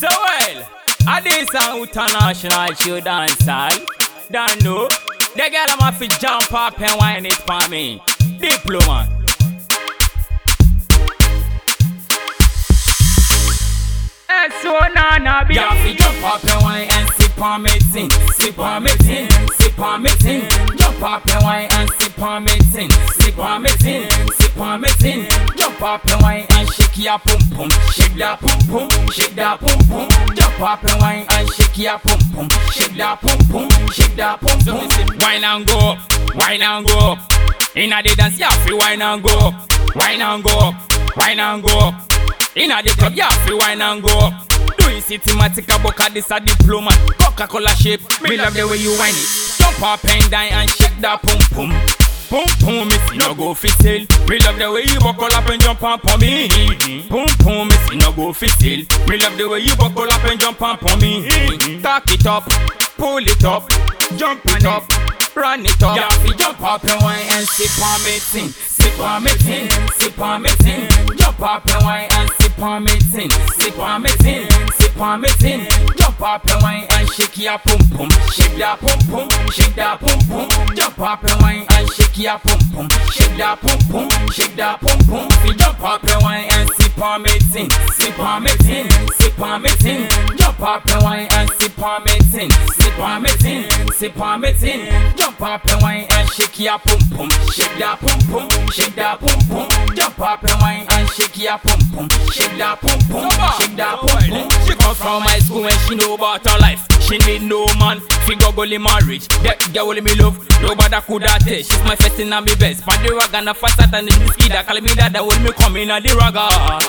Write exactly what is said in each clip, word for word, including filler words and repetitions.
So well, I this an international show dance hall. Don't know. The girl I'm off to jump up and whine it for me. Diploma. So na na be. Yeah, fi jump up and wine and sip on me ting, sip on me ting, sip on me ting. Jump up and wine and sip on me ting, sip on me ting, sip on me ting. Jump up and wine and shake your pum pum, shake that pum pum, shake that pum pum. Jump up and wine and shake your pum pum, shake that pum pum, shake that pum pum. Wine and go up, wine and go up. Inna the dance, yeah, fi wine and go up, wine and go up, wine and go up. Inna the club, yeah, fi wine and go up. Do it systematic, boca this a diploma. Coca-Cola shape, me love the way you whine it. Jump up and down and shake that pum pum. Pum pum, miss, you no go fi sale. Me love the way you buckle up and jump up on me. Pum pum, miss, you no go fi sale. Me love the way you buckle up and jump up on me. Cock it up, pull it up, jump it up, run it up. Yeah, fi jump up and wine and sip on me ting, sip on me ting, sip on me ting. Jump up and wine and sip on me ting, sip on me ting, sip on me ting. Jump up and wine and shake your pum pum, shake that pum pum, shake that pum pum. Jump up and wine and shake your pum pum, shake that pum pum, shake that pum pum. Fi jump up and wine and sip on me ting, sip on me ting, sip on me ting. Jump up and wine and sip on me ting, sip on me ting, sip on me ting. Jump up and wine and shake your pum pum, shake that pum pum, shake that pum pum. Jump up and wine and shake your pum pum, shake that pum pum, shake that pum pum. She come from my school when she know about her life. She need no man, figure gully marriage. That girl only me love, nobody could have tell. She's my first and I'm my best. But the ragga na faster than the whiskey that call me that that when me come in at the ragga.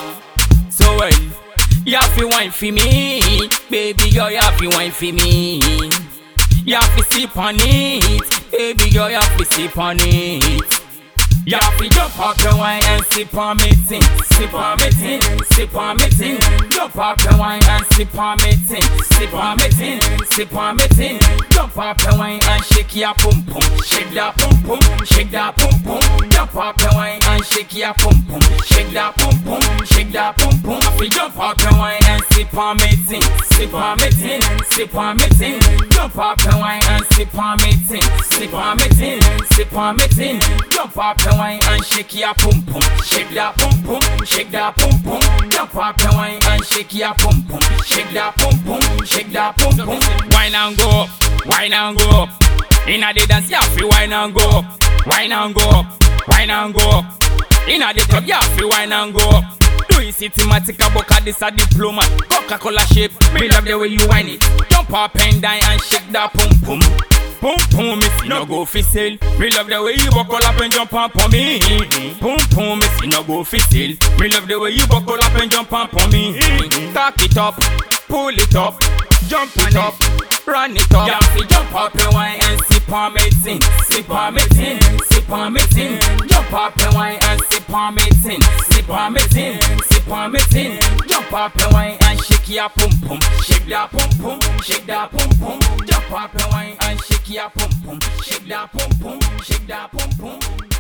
So well, you have to wine for me, baby girl, you have to wine for me. You have to sip on it, baby girl, you have to sip on it. You have to jump up and wine and sip on me ting, sip on me ting, sip on me ting. Jump up and wine and sip on me ting, sip on me ting, sip on me ting. Jump up and wine and shake your pum pum, shake that pum pum, shake that pum pum. Jump up and wine and shake your pum pum, shake that pum pum, shake that pum pum. If you jump up and wine and sip on me ting, sip on me ting, sip on me ting. Jump up and wine and sip on me ting, sip on me ting, sip on me ting. Jump up and wine and shake your pum pum, shake that pum pum, shake that pum pum. Jump up and wine and shake your pum pum, shake that pum pum, shake that pum pum. Wine and go up, wine and go up. Inna the dance, yeah, fi wine and go up, wine and go up, wine and go up. Inna the club, yeah, fi wine and go up. Do it systematic, boca this a diploma. Coca-Cola shape, me love the way you whine it. Jump up and down and shake that pum pum. Pum pum, miss, you no go fi sale. Me love the way you buckle up and jump up on me. Pum pum, miss, you no go fi sale. Me love the way you buckle up and jump up on me. Cock it up, pull it up, jump it up, run it up. Yeah, fi jump up and wine and sip on me ting, sip on me ting, sip on me ting. Jump up and wine and sip on me ting, sip on me ting, sip on me ting. Jump up and wine and shake your pum pum, shake that pum pum, shake that pum pum. Jump up and wine and shake your pum pum, shake that pum pum, shake that pum pum.